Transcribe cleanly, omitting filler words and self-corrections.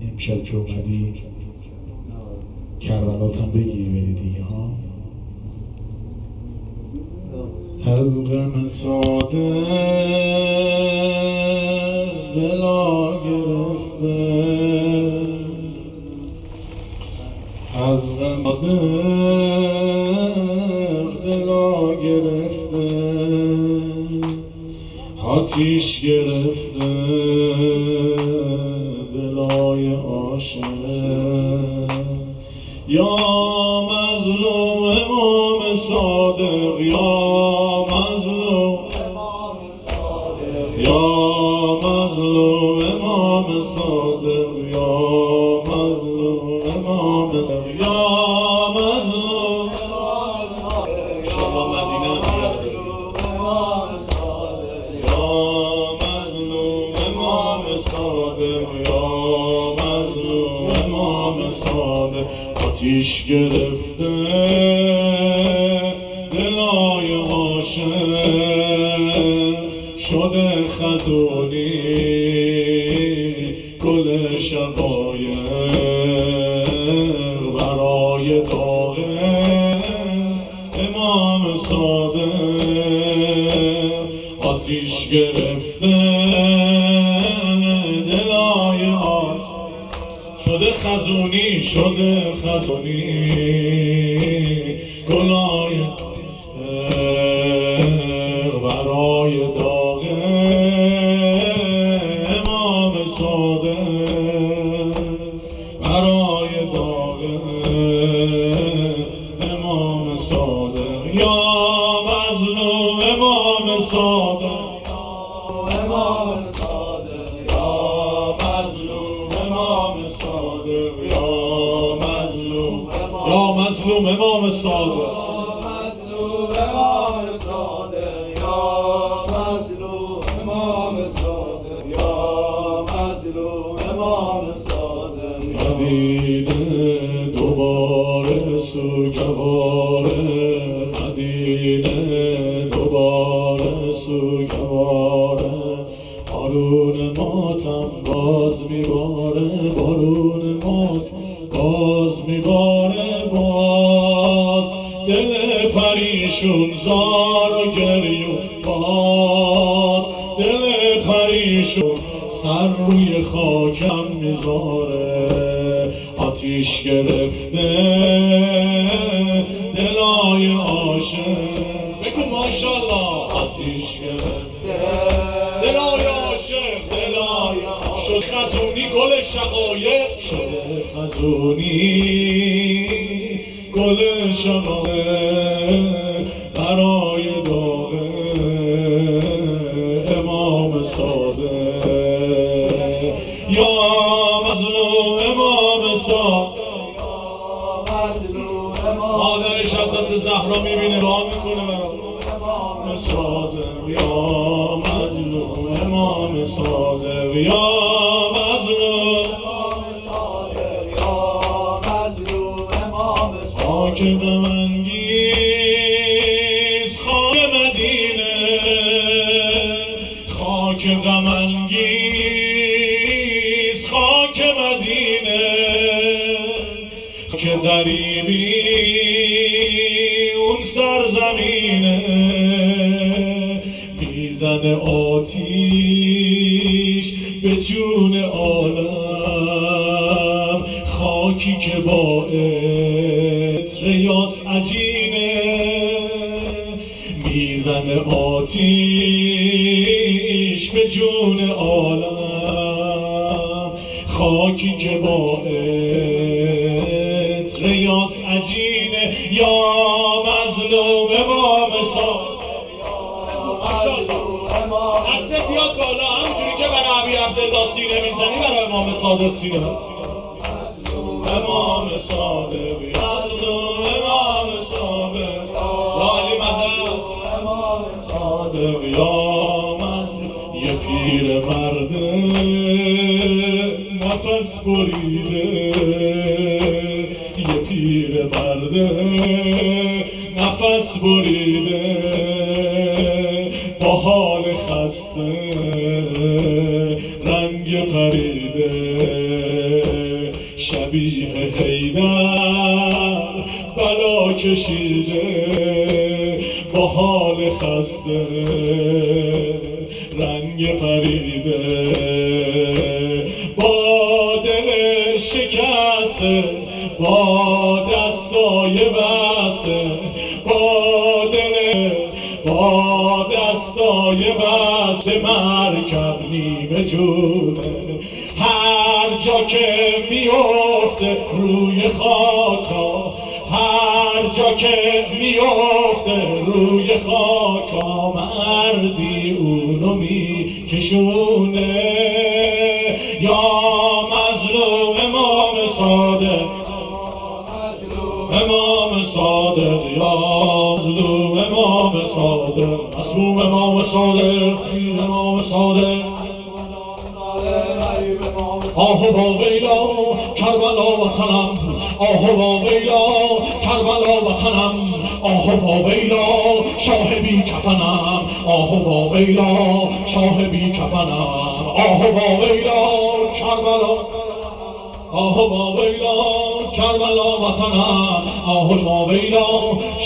امشب که اومدی کربلات هم بگیری بری دیگه ها. از غم ساده دلا گرفته، از غم ساده دلا گرفته، آتیش گرفته دلای عاشق. یا مظلوم امام صادق، یا مظلوم امام صادق، یا مظلوم امام صادق، یا مظلوم امام صادق، یا مظلوم امام صادق، شما مدینه امام صادق، یا مظلوم امام صادق، یا مظلوم امام صادق. آتیش گرفته دلای عاشق، شده خزونی گل شقایق برای داغ امام صادق. آتیش گرفته دلای عاشق، شده خزونی، شده خزونی گلای برای داغ امام صادق، برای داغ امام صادق. یا مظلوم امام صادق، امام صادق، یا مظلوم امام صادق، یا مظلوم، یا مظلوم امام صادق، مظلوم امام صادق، یا مظلوم امام صادق، یا مظلوم امام صادق. مدینه دوباره سوگواره، مدینه دوباره سوگواره، بارون ماتم باز میباره، بارون مات باز میباره، باز دل پریشون زار و گریون، باز دل پریشون سر روی خاکم میذاره. آتیش گرفته دلای عاشق، بگو ماشاءالله. آتیش گرفته دلای عاشق، دلای عاشق، شد خزونی گل شقایق، شده خزونی گل شقایق برای داغ امام صادق. یا مظلوم امام صادق، یا مظلوم امام، مادرش حضرت زهرا میبینه راه میکنه امام صادق. یا مظلوم امام صادق، یا مظلوم امام صادق، یا مظلوم امام صادق. خاک غم انگیز خاک مدینه، خاک غم انگیز خاک مدینه، که غریبی اون سرزمینه، میزنه آتیش به جون عالم، خاکی که با عطر یاس عجینه، میزنه آتیش به جون عالم، خاکی که با عطر یاس عجینه. یا مظلوم امام صادق، دسته بیاد بالا، همونجوری که برای ابی عبدالله سینه میزنی برای امام صادق سینه بزن. امام صادق، مظلوم امام صادق، یا علی مدد امام صادق، یا مظلوم. یه پیر مرد نفس بریده، یه پیر مرد نفس بریده، با حال خسته رنگ پریده، شبیه حیدر بلا کشیده با حال خسته رنگ پریده با دل شکسته با دستای بسته با دستای بسته مرکب نیمه جوده هر جا که میفته روی خاکا هر جا که میفته روی خاکا مردی اونو میکشونه یا مظلوم امام صادق امام صادق یا مظلوم امام صادق مظلوم امام صادق امام صادق آه با ویلا کربلا وطنم آه با ویلا کربلا وطنم آه با ویلا شاه بی کفنم آه با ویلا شاه بی کفنم آه با ویلا کربلا آه با ویلا کربلا وطنم آه با ویلا